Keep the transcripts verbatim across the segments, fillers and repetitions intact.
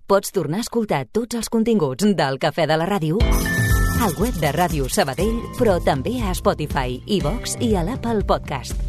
Pots tornar a escoltar tots els continguts del Cafè de la Ràdio al web de Ràdio Sabadell, però també a Spotify, iVox i a l'Apple Podcast.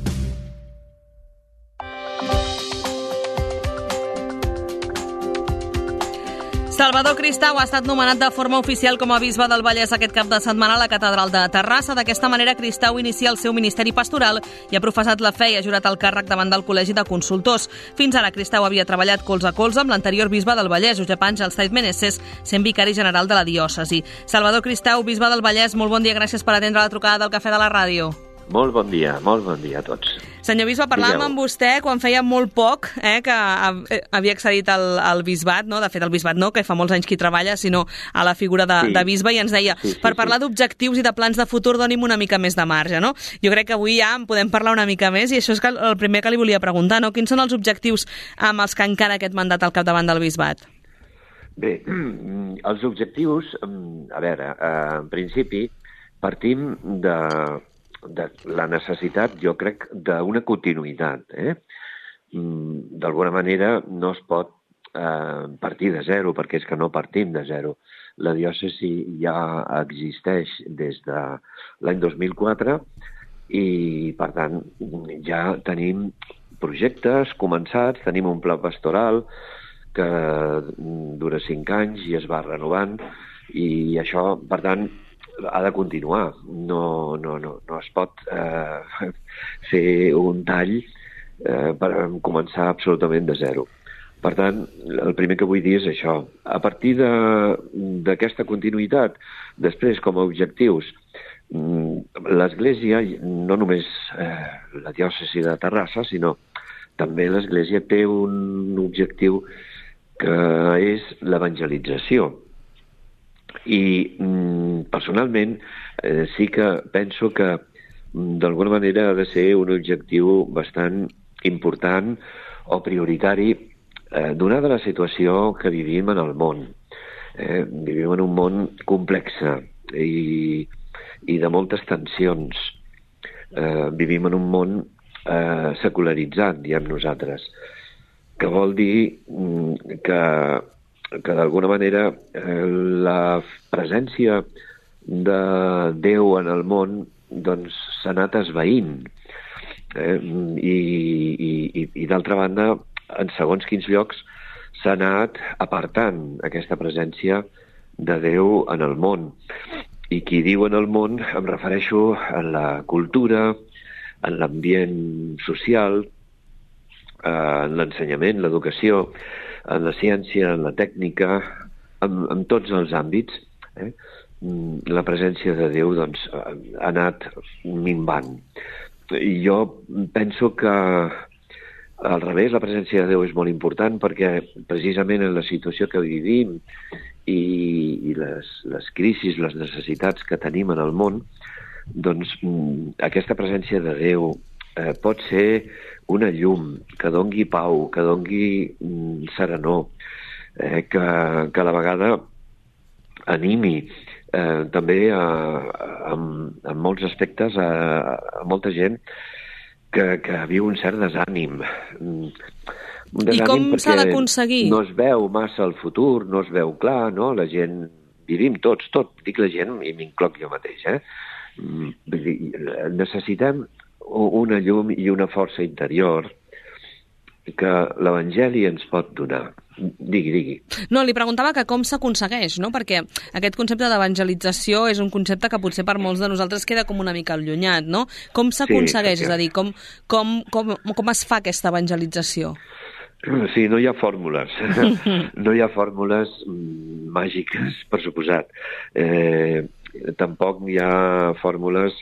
Salvador Cristau ha estat nomenat de forma oficial com a bisbe del Vallès aquest cap de setmana a la catedral de Terrassa. D'aquesta manera, Cristau inicia el seu ministeri pastoral i ha professat la fe i ha jurat el càrrec davant del Col·legi de Consultors. Fins ara, Cristau havia treballat colze a colze amb l'anterior bisbe del Vallès, Josep Àngel Saiz Meneses, sent vicari general de la diòcesi. Salvador Cristau, bisbe del Vallès, molt bon dia, gràcies per atendre la trucada del Cafè de la Ràdio. Molt bon dia, molt bon dia a tots. Senyor bisbe, parlàvem amb vostè quan feia molt poc eh, que havia accedit al, al bisbat, no? De fet, el bisbat no, que fa molts anys que hi treballa, sinó a la figura de, sí. de bisbe, i ens deia, sí, sí, per parlar sí. d'objectius i de plans de futur, doni'm una mica més de marge, no? Jo crec que avui ja en podem parlar una mica més, i això és el primer que li volia preguntar, no? Quins són els objectius amb els que encara aquest mandat al capdavant del bisbat? Bé, els objectius, a veure, en principi, partim de... de la necessitat, jo crec, d'una continuïtat. Eh? D'alguna manera no es pot eh, partir de zero, perquè és que no partim de zero. La diòcesi ja existeix des de l'any dos mil quatre i, per tant, ja tenim projectes començats, tenim un pla pastoral que dura cinc anys i es va renovant, i això, per tant, ha de continuar. No, no, no, no es pot eh, fer un tall eh, per començar absolutament de zero. Per tant, el primer que vull dir és això. A partir d'aquesta continuïtat, després, com a objectius, l'Església, no només eh, la diòcesi de Terrassa, sinó també l'Església té un objectiu que és l'evangelització. I personalment eh, sí que penso que d'alguna manera ha de ser un objectiu bastant important o prioritari eh, donada la situació que vivim en el món. Eh, vivim en un món complex i, i de moltes tensions. Eh, vivim en un món eh, secularitzat, diem nosaltres, que vol dir que que d'alguna manera eh, la presència de Déu en el món doncs s'ha anat esvaint. Eh? I, i, i d'altra banda, en segons quins llocs s'ha anat apartant aquesta presència de Déu en el món. I qui diu en el món em refereixo a la cultura, en l'ambient social, en l'ensenyament, l'educació, en la ciència, en la tècnica, en, en tots els àmbits. Eh? La presència de Déu doncs, ha anat minvant. I jo penso que, al revés, la presència de Déu és molt important perquè precisament en la situació que vivim i, i les, les crisis, les necessitats que tenim en el món, doncs aquesta presència de Déu eh, pot ser una llum que dongui pau, que dongui mm, serenor, eh, que, que a la vegada animi eh, també a, a, a molts aspectes a, a molta gent que, que viu un cert desànim. Un desànim. I com s'ha d'aconseguir? No es veu massa el futur, no es veu clar, no? La gent, vivim tots, tot, dic la gent i m'incloc jo mateix, eh? Necessitem una llum i una força interior que l'Evangeli ens pot donar. Digui, digui. No, li preguntava que com s'aconsegueix, no? Perquè aquest concepte d'evangelització és un concepte que potser per molts de nosaltres queda com una mica allunyat, no? Com s'aconsegueix? Sí, és a dir, com, com, com, com es fa aquesta evangelització? Sí, no hi ha fórmules. No hi ha fórmules màgiques, per suposat. Eh, tampoc hi ha fórmules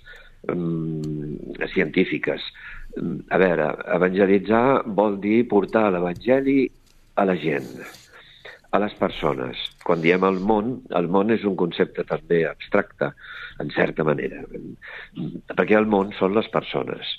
mm, científiques. A veure, evangelitzar vol dir portar l'evangeli a la gent, a les persones. Quan diem el món, el món és un concepte també abstracte, en certa manera, perquè el món són les persones.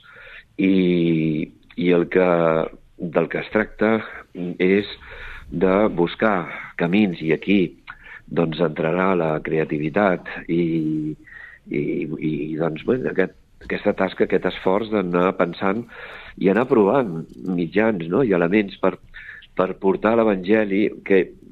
I, i el que, del que es tracta és de buscar camins, i aquí doncs entrarà la creativitat i, i, i doncs, bueno, aquest, aquesta tasca, aquest esforç d'anar pensant i anar provant mitjans, no? I elements per, per portar l'Evangeli, que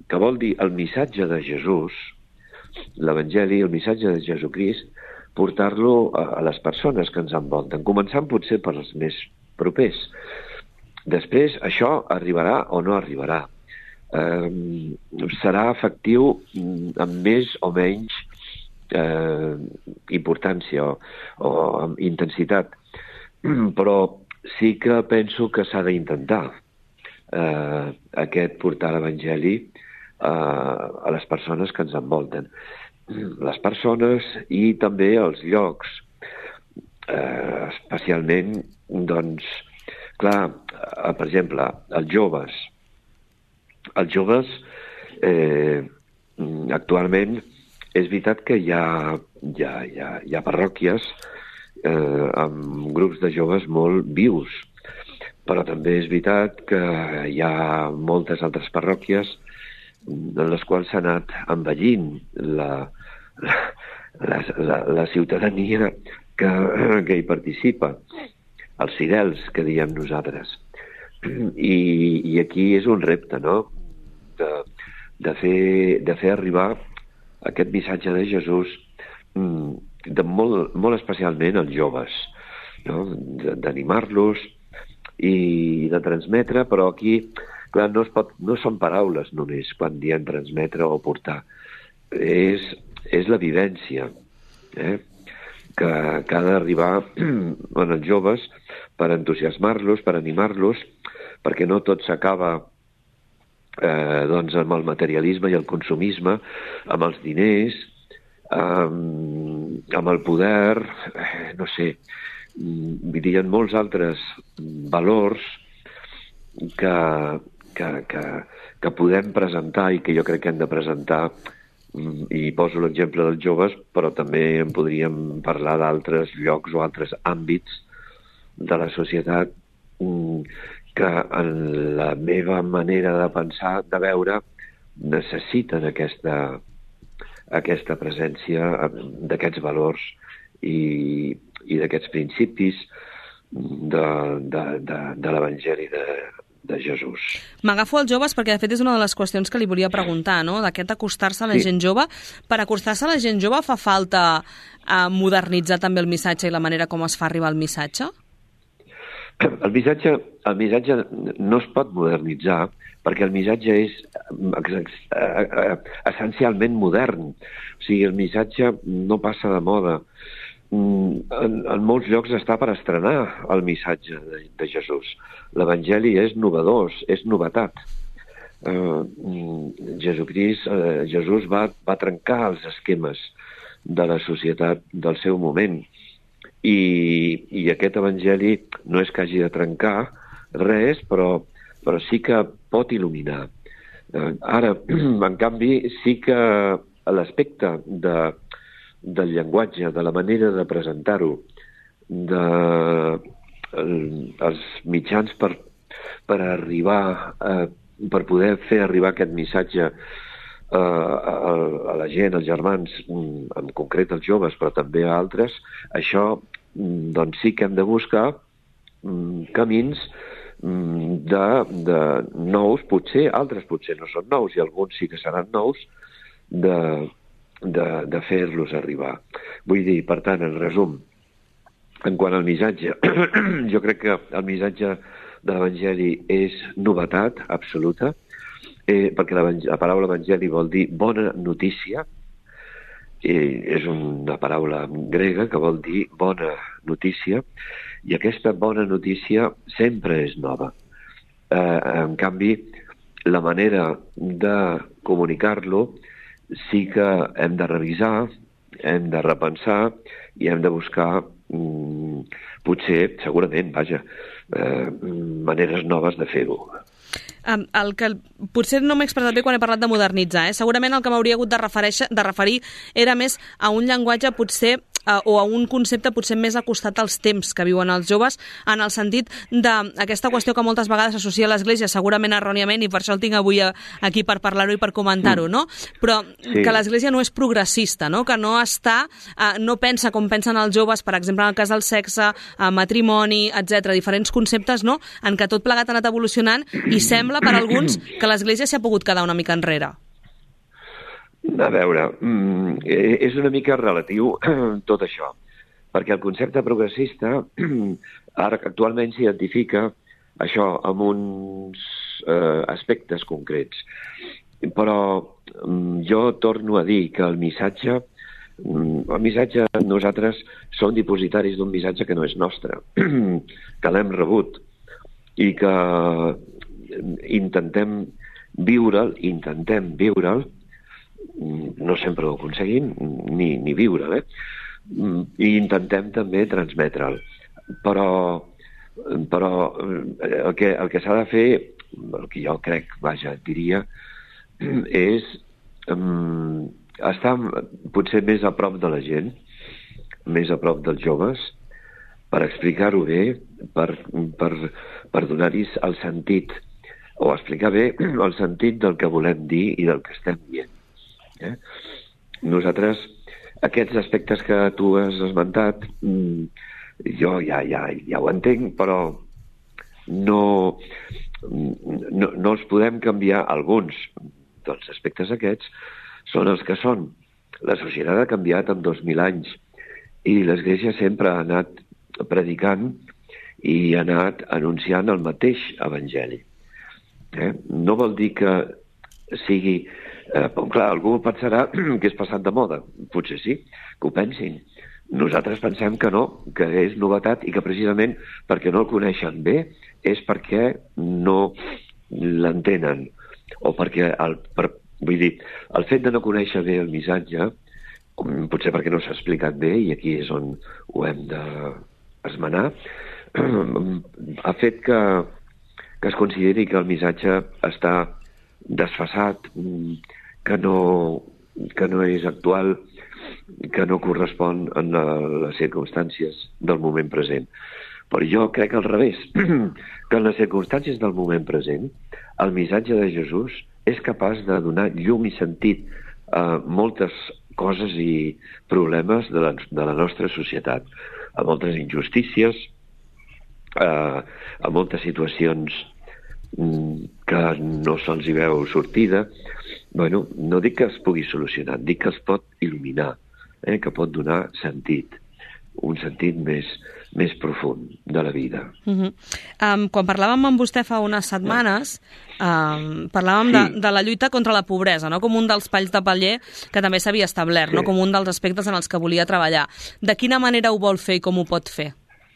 que vol dir el missatge de Jesús, l'Evangeli, el missatge de Jesucrist, portar-lo a, a les persones que ens envolten, començant potser per els més propers. Després, això arribarà o no arribarà. Eh, serà efectiu amb més o menys eh, importància o, o amb intensitat, però sí que penso que s'ha d'intentar eh, aquest portar l'Evangeli eh, a les persones que ens envolten. Les persones i també els llocs, eh, especialment, doncs, clar, eh, per exemple, els joves. Els joves, eh, actualment, és veritat que hi ha, hi ha, hi ha, hi ha parròquies eh, amb grups de joves molt vius, però també és veritat que hi ha moltes altres parròquies en les quals s'ha anat envellint la, la, la, la ciutadania que, que hi participa, els fidels, que diem nosaltres. I, i aquí és un repte, no?, de, de, fer, de fer arribar aquest missatge de Jesús de molt, molt especialment als joves, no?, d'animar-los i de transmetre, però aquí, clar, no, es pot, no són paraules només quan diem transmetre o portar. És, és la vivència eh? que, que ha d'arribar en els joves per entusiasmar-los, per animar-los, perquè no tot s'acaba eh, doncs amb el materialisme i el consumisme, amb els diners, amb, amb el poder, eh, no sé, hi ha molts altres valors que, que, que, que podem presentar i que jo crec que hem de presentar, i poso l'exemple dels joves, però també en podríem parlar d'altres llocs o altres àmbits de la societat que en la meva manera de pensar, de veure, necessiten aquesta, aquesta presència d'aquests valors i, i d'aquests principis de, de, de, de l'Evangeli de, de Jesús. M'agafo als joves perquè, de fet, és una de les qüestions que li volia preguntar, no?, d'aquest acostar-se a la sí. gent jove. Per acostar-se a la gent jove fa falta eh, modernitzar també el missatge i la manera com es fa arribar el missatge? El missatge, el missatge no es pot modernitzar perquè el missatge és essencialment modern. O sigui, el missatge no passa de moda. En, en molts llocs està per estrenar el missatge de, de Jesús. L'Evangeli és novedós, és novetat. Uh, Jesucrist, uh, Jesús va, va trencar els esquemes de la societat del seu moment. I, i aquest Evangeli no és que hagi de trencar res, però, però sí que pot il·luminar. Uh, ara, en canvi, sí que l'aspecte de, del llenguatge, de la manera de presentar-ho, de el, els mitjans per, per arribar, uh, per poder fer arribar aquest missatge uh, a, a la gent, als germans, en concret als joves, però també a altres, això doncs sí que hem de buscar mm, camins mm, de, de nous, potser, altres potser no són nous, i alguns sí que seran nous, de, de, de fer-los arribar. Vull dir, per tant, en resum, en quant al missatge, jo crec que el missatge de l'Evangeli és novetat absoluta, eh, perquè la paraula Evangeli vol dir bona notícia, i és una paraula grega que vol dir bona notícia, i aquesta bona notícia sempre és nova. Eh, en canvi, la manera de comunicar-lo sí que hem de revisar, hem de repensar i hem de buscar, mm, potser, segurament, vaja, eh, maneres noves de fer-ho. Um, el que potser no m'he expressat bé quan he parlat de modernitzar, eh? Segurament el que m'hauria hagut de referir, de referir era més a un llenguatge potser uh, o a un concepte potser més acostat als temps que viuen els joves, en el sentit d'aquesta qüestió que moltes vegades associa l'Església, segurament erròniament, i per això el tinc avui aquí per parlar-ho i per comentar-ho, no? Però sí. que l'Església no és progressista, no? Que no està, uh, no pensa com pensen els joves, per exemple, en el cas del sexe, uh, matrimoni, etcètera, diferents conceptes, no? En què tot plegat ha anat evolucionant i sembla per alguns que l'Església s'ha pogut quedar una mica enrere. A veure, és una mica relatiu tot això, perquè el concepte progressista ara actualment s'identifica això amb uns eh, aspectes concrets. Però jo torno a dir que el missatge, el missatge, nosaltres som dipositaris d'un missatge que no és nostre, que l'hem rebut i que intentem viure'l, intentem viure'l, no sempre ho aconseguim, ni, ni viure'l, eh? I intentem també transmetre'l. Però, però el que, el que s'ha de fer, el que jo crec, vaja, diria, és um, estar potser més a prop de la gent, més a prop dels joves, per explicar-ho bé, per, per, per donar-hi el sentit, o explicar bé el sentit del que volem dir i del que estem dient. Eh? Nosaltres, aquests aspectes que tu has esmentat, jo ja, ja, ja ho entenc, però no, no, no els podem canviar. Alguns dels aspectes aquests són els que són. La societat ha canviat en dos mil anys i l'Església sempre ha anat predicant i ha anat anunciant el mateix evangeli. Eh? No vol dir que sigui... Eh, clar, algú pensarà que és passat de moda. Potser sí, que ho pensin. Nosaltres pensem que no, que és novetat i que precisament perquè no el coneixen bé és perquè no l'entenen. O perquè, el, per, vull dir, el fet de no conèixer bé el missatge, potser perquè no s'ha explicat bé, i aquí és on ho hem d'esmenar, ha fet que que es consideri que el missatge està desfasat, que no, que no és actual, que no correspon a les circumstàncies del moment present. Però jo crec al revés, que en les circumstàncies del moment present el missatge de Jesús és capaç de donar llum i sentit a moltes coses i problemes de la, de la nostra societat, a moltes injustícies, a, a moltes situacions que no se'ls hi veu sortida. Bueno, no dic que es pugui solucionar, dic que es pot il·luminar, eh, que pot donar sentit, un sentit més, més profund de la vida. Uh-huh. um, quan parlàvem amb vostè fa unes setmanes, um, parlàvem sí. de, de la lluita contra la pobresa, no? Com un dels palls de paller que també s'havia establert, sí. no? Com un dels aspectes en els que volia treballar. De quina manera ho vol fer i com ho pot fer?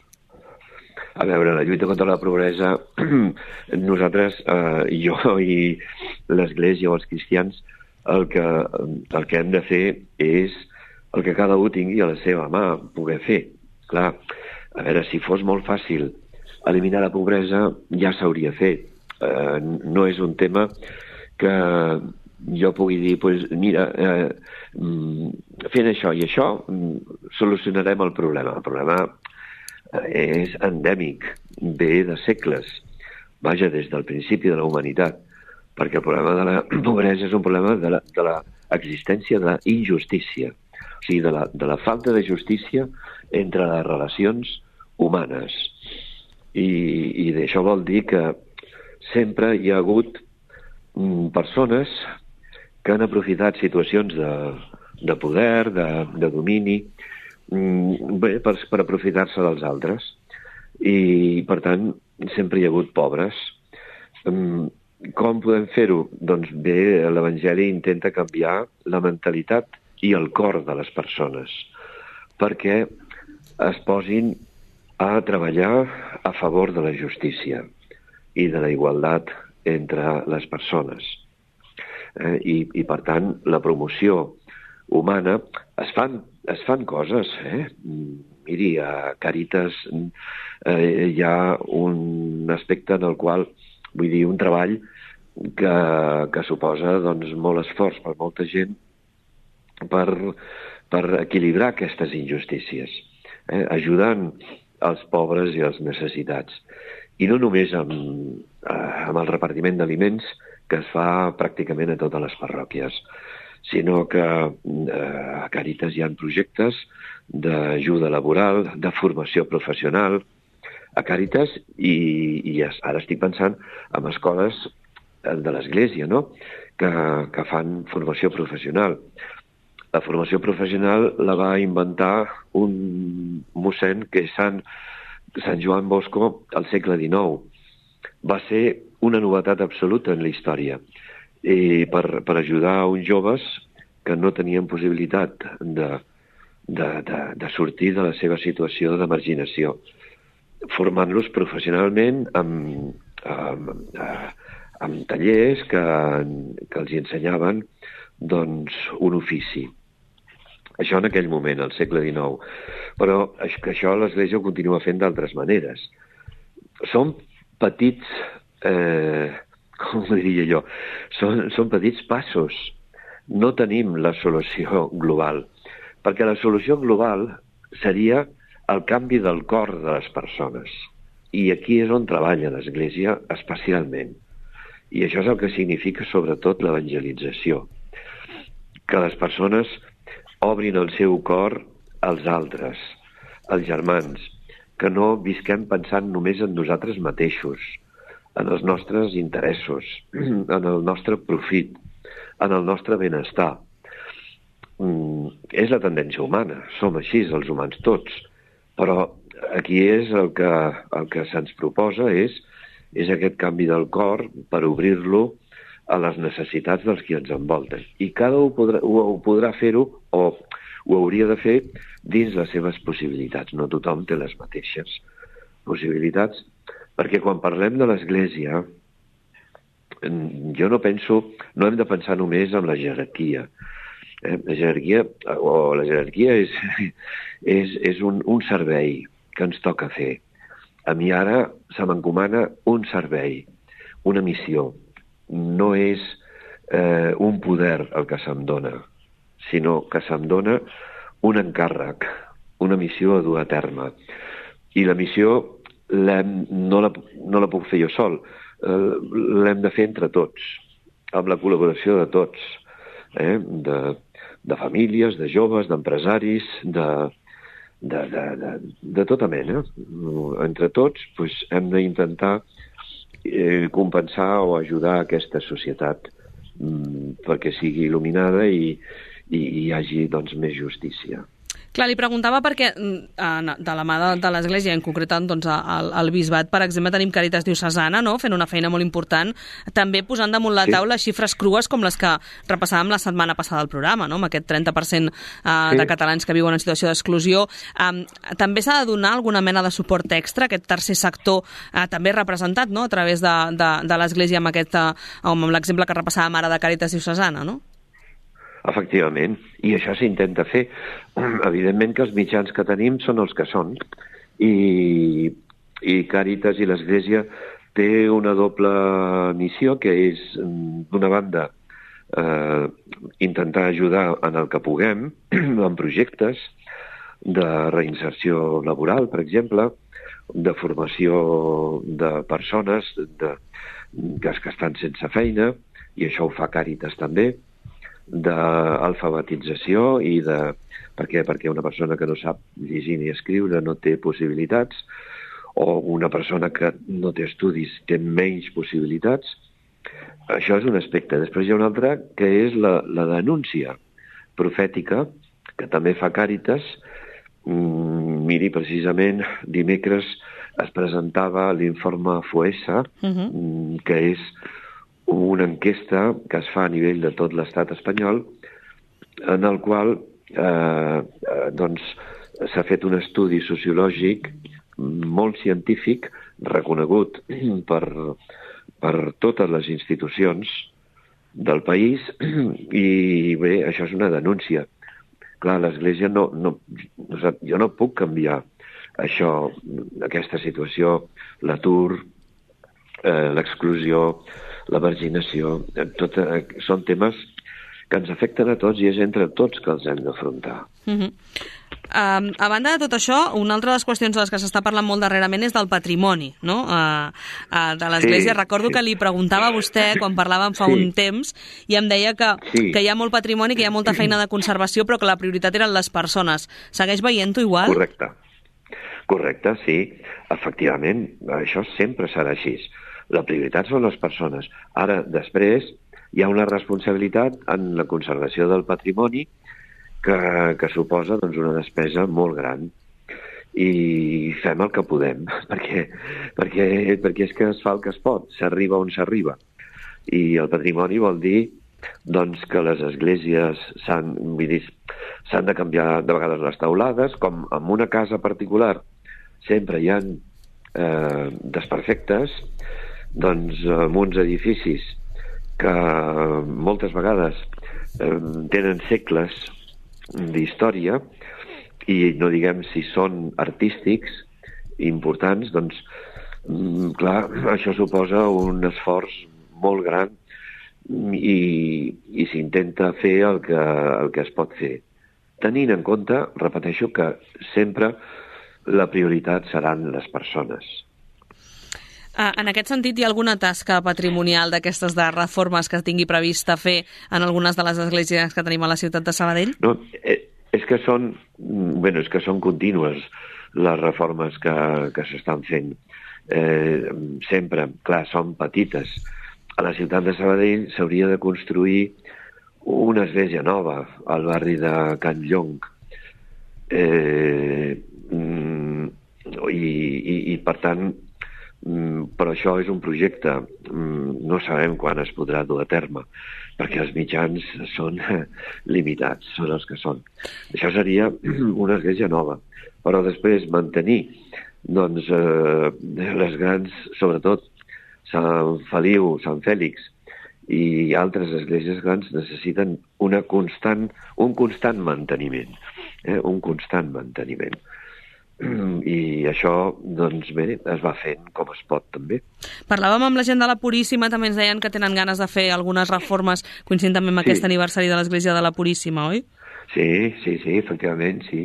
A veure, la lluita contra la pobresa, nosaltres, eh, jo i l'Església o els cristians, el que, el que hem de fer és el que cada un tingui a la seva mà poder fer. Clar, a veure, si fos molt fàcil eliminar la pobresa, ja s'hauria fet. Eh, no és un tema que jo pugui dir, pues, mira, eh, fent això i això, solucionarem el problema. El problema és endèmic, ve de segles, vaja, des del principi de la humanitat, perquè el problema de la pobresa és un problema de l'existència de, de la injustícia, o sigui, de la, de la falta de justícia entre les relacions humanes. I, i d'això vol dir que sempre hi ha hagut mm, persones que han aprofitat situacions de, de poder, de, de domini, bé, per, per aprofitar-se dels altres. I, per tant, sempre hi ha hagut pobres. Com podem fer-ho? Doncs bé, l'Evangeli intenta canviar la mentalitat i el cor de les persones perquè es posin a treballar a favor de la justícia i de la igualtat entre les persones. Eh, i, I, per tant, la promoció humana, es fan, es fan coses, eh? Miri, a Càritas eh, hi ha un aspecte en el qual, vull dir, un treball que, que suposa doncs, molt esforç per molta gent per, per equilibrar aquestes injustícies, eh? ajudant els pobres i els necessitats. I no només amb, eh, amb el repartiment d'aliments que es fa pràcticament a totes les parròquies, sinó que eh, a Càritas hi ha projectes d'ajuda laboral, de formació professional a Càritas, i, i ara estic pensant en escoles de l'Església, no? que, que fan formació professional. La formació professional la va inventar un mossèn que és Sant, Sant Joan Bosco al segle dinou. Va ser una novetat absoluta en la història, i per, per ajudar a uns joves que no tenien possibilitat de, de, de, de sortir de la seva situació de marginació, formant-los professionalment amb, amb, amb tallers que, que els ensenyaven doncs, un ofici. Això en aquell moment, al segle dinou. Però que això l'Església ho continua fent d'altres maneres. Són petits, eh, com diria jo, són, són petits passos. No tenim la solució global, perquè la solució global seria el canvi del cor de les persones. I aquí és on treballa l'Església especialment. I això és el que significa sobretot l'evangelització. Que les persones obrin el seu cor als altres, als germans, que no visquem pensant només en nosaltres mateixos, en els nostres interessos, en el nostre profit, en el nostre benestar. Mm, és la tendència humana, som així els humans tots, però aquí és el que, el que se'ns proposa és, és aquest canvi del cor per obrir-lo a les necessitats dels qui ens envolten. I cada un podrà, ho, ho podrà fer-ho o ho hauria de fer dins les seves possibilitats. No tothom té les mateixes possibilitats, perquè quan parlem de l'Església, jo no penso, no hem de pensar només en la jerarquia. Eh? La jerarquia, o la jerarquia és, és, és un, un servei que ens toca fer. A mi ara se m'encomana un servei, una missió. No és eh, un poder el que se'm dona, sinó que se'm dona un encàrrec, una missió a dur a terme. I la missió no, la, no la puc fer jo sol, eh, l'hem de fer entre tots, amb la col·laboració de tots, eh? de, de famílies, de joves, d'empresaris, de, de, de, de, de tota mena. Entre tots doncs, hem d'intentar Eh, compensar o ajudar aquesta societat mm, perquè sigui il·luminada i, i, i hi hagi doncs, més justícia. Clar, li preguntava perquè de la mà de, de l'Església, en concret doncs, al, al Bisbat, per exemple, tenim Càritas Diocesana, no?, fent una feina molt important, també posant damunt la taula sí. xifres crues com les que repassàvem la setmana passada al programa, no?, amb aquest trenta per cent eh, sí. de catalans que viuen en situació d'exclusió. Eh, també s'ha de donar alguna mena de suport extra, aquest tercer sector eh, també representat, no?, a través de, de, de l'Església amb, aquest, eh, amb l'exemple que repassàvem ara de Càritas Diocesana, no? Efectivament, i això s'intenta fer. Evidentment que els mitjans que tenim són els que són, i, i Càritas i l'Església té una doble missió, que és, d'una banda, eh, intentar ajudar en el que puguem, en projectes de reinserció laboral, per exemple, de formació de persones de, que, que estan sense feina, i això ho fa Càritas també, d'alfabetització i de... Per què? Perquè una persona que no sap llegir ni escriure no té possibilitats, o una persona que no té estudis té menys possibilitats. Això és un aspecte. Després hi ha un altre, que és la, la denúncia profètica, que també fa Càritas. Mm, miri, precisament dimecres es presentava l'informe FOESA, uh-huh. que és una enquesta que es fa a nivell de tot l'estat espanyol, en el qual eh, doncs, s'ha fet un estudi sociològic molt científic, reconegut per, per totes les institucions del país, i bé, això és una denúncia. Clar, l'Església no, no... Jo no puc canviar això, aquesta situació, l'atur, eh, l'exclusió, la marginació, tot, eh, són temes que ens afecten a tots i és entre tots que els hem d'afrontar. Uh-huh. Uh, a banda de tot això, una altra de les qüestions de les que s'està parlant molt darrerament és del patrimoni, no? Uh, uh, de l'Església. Sí, Recordo sí. que li preguntava a vostè quan parlàvem fa sí. un temps i em deia que, sí. que hi ha molt patrimoni, que hi ha molta feina de conservació, però que la prioritat eren les persones. Segueix veient-ho igual? Correcte. Correcte, sí. Efectivament, això sempre serà així. La prioritat són les persones. Ara, després, hi ha una responsabilitat en la conservació del patrimoni que, que suposa doncs, una despesa molt gran. I fem el que podem, perquè, perquè, perquè és que es fa el que es pot, s'arriba on s'arriba. I el patrimoni vol dir doncs, que les esglésies s'han, vull dir, s'han de canviar de vegades les teulades, com en una casa particular sempre hi ha eh, desperfectes, doncs en uns edificis que moltes vegades eh, tenen segles d'història i no diguem si són artístics importants, doncs clar, això suposa un esforç molt gran i, i s'intenta fer el que, el que es pot fer. Tenint en compte, repeteixo, que sempre la prioritat seran les persones. En aquest sentit, hi ha alguna tasca patrimonial d'aquestes de reformes que tingui prevista fer en algunes de les esglésies que tenim a la ciutat de Sabadell? No, és que són, bueno, és que són contínues les reformes que, que s'estan fent. Eh, sempre, clar, són petites. A la ciutat de Sabadell s'hauria de construir una església nova al barri de Can Llong. Eh, i, i, i, per tant, però això és un projecte, no sabem quan es podrà dur a terme, perquè els mitjans són limitats, són els que són. Això seria una església nova, però després mantenir doncs, eh, les grans, sobretot Sant Feliu, Sant Fèlix i altres esglésies grans necessiten una constant, un constant manteniment, eh, un constant manteniment. I això, doncs bé, es va fent com es pot, també. Parlàvem amb la gent de la Puríssima, també ens deien que tenen ganes de fer algunes reformes coincidint també amb sí. aquest aniversari de l'Església de la Puríssima, oi? Sí, sí, sí, efectivament, sí.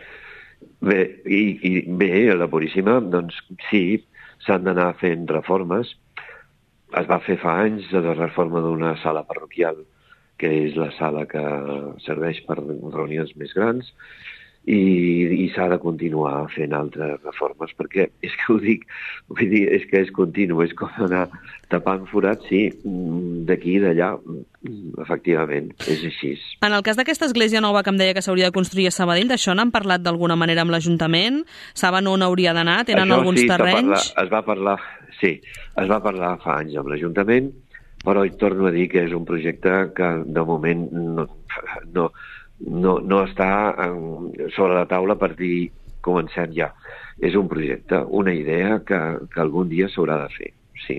Bé, i, i bé, a la Puríssima, doncs sí, s'han d'anar fent reformes. Es va fer fa anys la reforma d'una sala parroquial, que és la sala que serveix per reunions més grans, i, i s'ha de continuar fent altres reformes, perquè és que ho dic, vull dir, és que és continu, és com anar tapant forats, sí, d'aquí i d'allà, efectivament, és així. En el cas d'aquesta església nova que em deia que s'hauria de construir a Sabadell, d'això n'han parlat d'alguna manera amb l'Ajuntament? Saben on hauria d'anar? Tenen Això, alguns sí, terrenys? Parlar, es va parlar, sí, es va parlar fa anys amb l'Ajuntament, però hi torno a dir que és un projecte que de moment no, no, no, no està en, sobre la taula per dir comencem ja. És un projecte, una idea que, que algun dia s'haurà de fer, sí.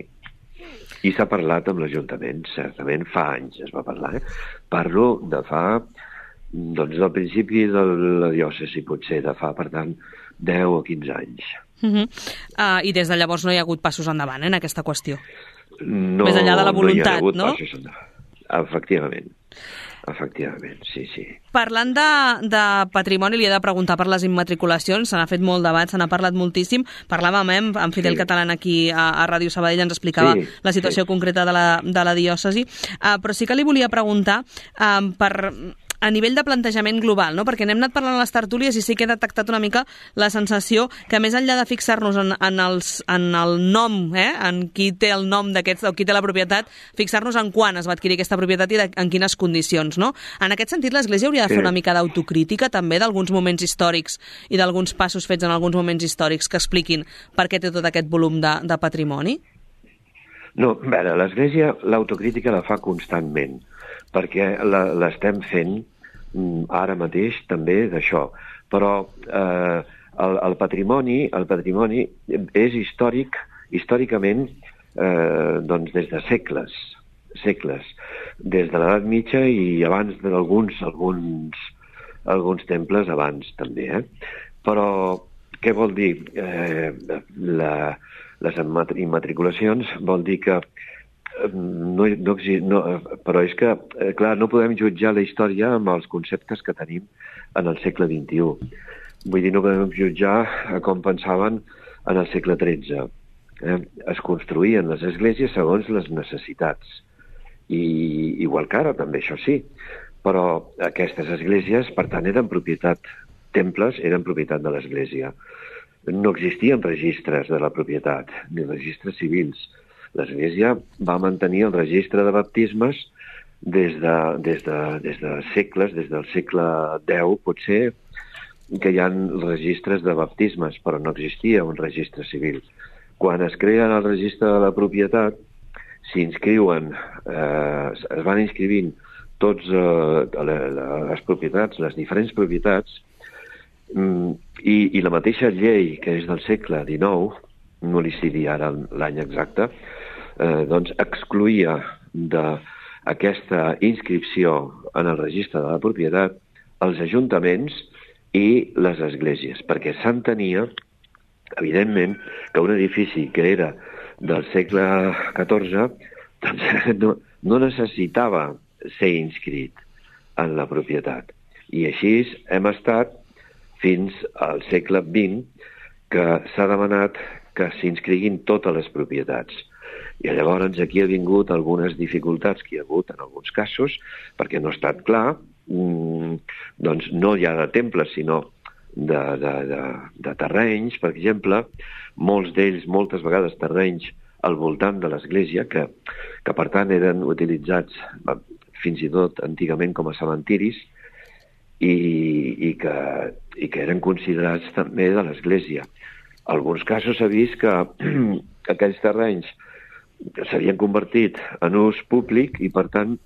I s'ha parlat amb l'Ajuntament, certament fa anys es va parlar. Eh? Parlo de fa, doncs del principi de la diòcesi, potser de fa, per tant, deu o quinze anys. Uh-huh. uh, I des de llavors no hi ha hagut passos endavant eh, en aquesta qüestió? No, més enllà de la voluntat, no? Hi ha hagut no? passos endavant. Efectivament. Efectivament, sí, sí. Parlant de, de patrimoni, li he de preguntar per les immatriculacions. Se n'ha fet molt debat, se n'ha parlat moltíssim. Parlàvem amb, amb Fidel sí. Catalán aquí a, a Ràdio Sabadell, ens explicava sí, la situació sí. concreta de la, de la diòcesi. Uh, però sí que li volia preguntar uh, per... a nivell de plantejament global, no? Perquè n'hem anat parlant a les tertúlies i sí que he detectat una mica la sensació que més enllà de fixar-nos en, en, els, en el nom, eh? en qui té el nom d'aquest o qui té la propietat, fixar-nos en quan es va adquirir aquesta propietat i de, en quines condicions, no? En aquest sentit, l'Església hauria de fer una mica d'autocrítica també d'alguns moments històrics i d'alguns passos fets en alguns moments històrics que expliquin per què té tot aquest volum de, de patrimoni? No, a veure, l'Església l'autocrítica la fa constantment, perquè la, l'estem fent ara mateix també d'això. Però eh, el, el patrimoni el patrimoni és històric, històricament, eh, doncs des de segles, segles, des de l'edat mitja i abans d'alguns alguns, alguns temples abans també. Eh? Però què vol dir? Eh, la, les immatriculacions vol dir que no, no, no, però és que, clar, no podem jutjar la història amb els conceptes que tenim en el segle vint-i-u. Vull dir, no podem jutjar com pensaven en el segle tretze. Eh? Es construïen les esglésies segons les necessitats. I igual que ara, també, això sí. Però aquestes esglésies, per tant, eren propietat, temples eren propietat de l'església. No existien registres de la propietat, ni registres civils. L'Església va mantenir el registre de baptismes des de, des de, des de segles, des del segle deu, potser, que hi ha registres de baptismes, però no existia un registre civil. Quan es crea el registre de la propietat, s'inscriuen, eh, es van inscrivint tots eh, les propietats, les diferents propietats, i, i la mateixa llei, que és del segle dinou, no li sé dir ara l'any exacte, eh, doncs excloïa d'aquesta inscripció en el registre de la propietat els ajuntaments i les esglésies, perquè s'entenia, evidentment, que un edifici que era del segle catorze doncs no, no necessitava ser inscrit en la propietat. I així hem estat fins al segle vint, que s'ha demanat que s'inscriguin totes les propietats. I llavors aquí ha vingut algunes dificultats que hi ha hagut en alguns casos, perquè no ha estat clar, doncs no ja de temples, sinó de, de, de, de terrenys, per exemple, molts d'ells, moltes vegades terrenys al voltant de l'església, que, que per tant eren utilitzats fins i tot antigament com a cementiris, i, i, que, i que eren considerats també de l'església. En alguns casos s'ha vist que aquells terrenys s'havien convertit en ús públic i, per tant,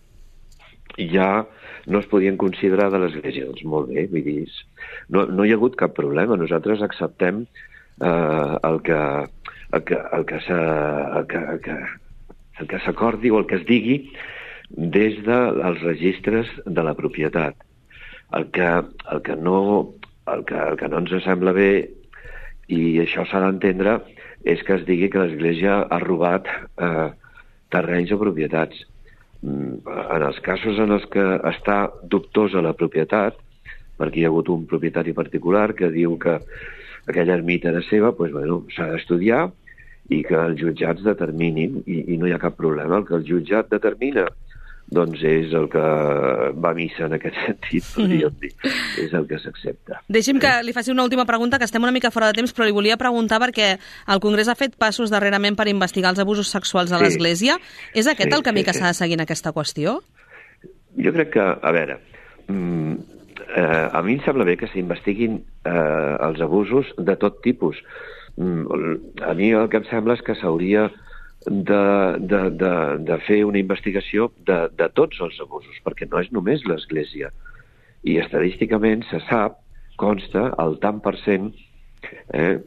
ja no es podien considerar de l'església. Doncs molt bé, vull dir, no, no hi ha hagut cap problema. Nosaltres acceptem eh, el que, el que, el que, el que, el que, el que s'acordi o el que es digui des dels registres de la propietat. El que, el que, no, el que, el que no ens sembla bé, i això s'ha d'entendre, és que es digui que l'Església ha robat eh, terrenys o propietats. En els casos en els que està dubtosa la propietat, perquè hi ha hagut un propietari particular que diu que aquella ermita era seva, doncs, bueno, s'ha d'estudiar i que els jutjats determinin, i, i no hi ha cap problema. El que el jutjat determina doncs és el que va a missa en aquest sentit, podríem dir. És el que s'accepta. Deixi'm que li faci una última pregunta, que estem una mica fora de temps, però li volia preguntar perquè el Congrés ha fet passos darrerament per investigar els abusos sexuals a l'Església. Sí. És aquest sí, el camí sí, que s'ha de seguir en aquesta qüestió? Jo crec que, a veure, mm, eh, a mi em sembla bé que s'investiguin eh, els abusos de tot tipus. Mm, a mi el que em sembla és que s'hauria De, de, de, de fer una investigació de, de tots els abusos, perquè no és només l'Església. I estadísticament se sap, consta, el tant per cent eh,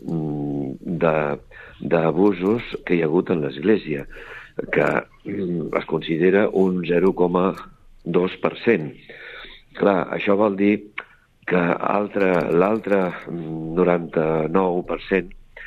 d'abusos que hi ha hagut en l'Església, que es considera un zero coma dos per cent. Clar, això vol dir que l'altre noranta-nou per cent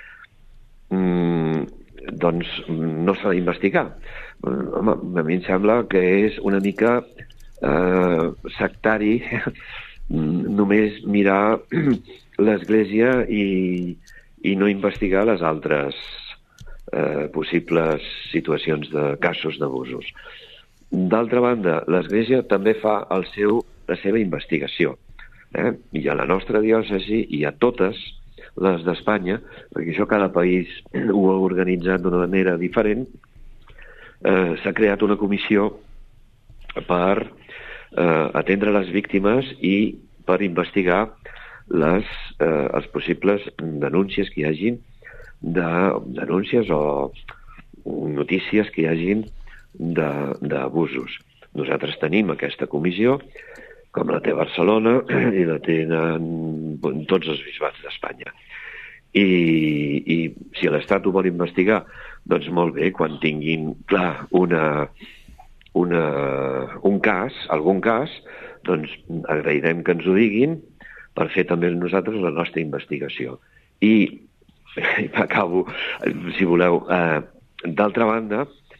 mm, doncs no s'ha d'investigar. Home, a mi em sembla que és una mica eh, sectari només mirar l'Església i, i no investigar les altres eh, possibles situacions de casos d'abusos. D'altra banda, l'Església també fa el seu, la seva investigació. Eh? I a la nostra diòcesi i a totes les d'Espanya, perquè això cada país ho ha organitzat d'una manera diferent, eh, s'ha creat una comissió per eh, atendre les víctimes i per investigar les, eh, els possibles denúncies que hi hagin, de, denúncies o notícies que hi hagin d'abusos. Nosaltres tenim aquesta comissió, com la té Barcelona, i la tenen tots els bisbats d'Espanya. I, i si l'Estat ho vol investigar, doncs molt bé, quan tinguin, clar, una, una, un cas, algun cas, doncs agrairem que ens ho diguin per fer també nosaltres la nostra investigació. I, i acabo, si voleu, eh, d'altra banda,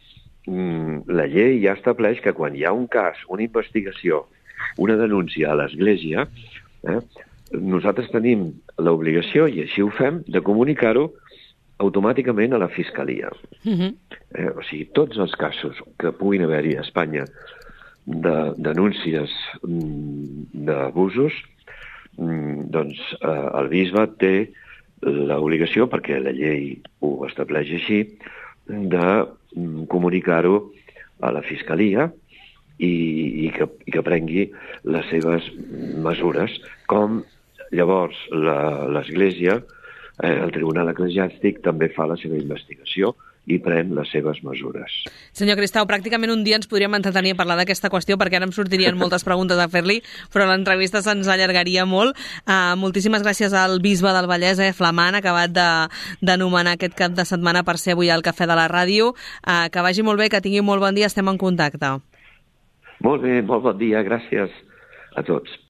la llei ja estableix que quan hi ha un cas, una investigació, una denúncia a l'Església, eh, nosaltres tenim l'obligació, i així ho fem, de comunicar-ho automàticament a la Fiscalia. Uh-huh. Eh, o sigui, tots els casos que puguin haver-hi a Espanya de denúncies d'abusos, doncs eh, el bisbe té l'obligació, perquè la llei ho estableix així, de comunicar-ho a la Fiscalia i, i, que, i que prengui les seves mesures, com llavors l'Església, eh, el Tribunal Eclesiàstic, també fa la seva investigació i pren les seves mesures. Senyor Cristau, pràcticament un dia ens podríem entretenir a parlar d'aquesta qüestió, perquè ara em sortirien moltes preguntes a fer-li, però l'entrevista se'ns allargaria molt. Uh, moltíssimes gràcies al bisbe del Vallès, eh, flamant, acabat de, de nomenar aquest cap de setmana per ser avui al Cafè de la Ràdio. Uh, que vagi molt bé, que tingui molt bon dia, estem en contacte. Molt bé, molt bon dia, gràcies a tots.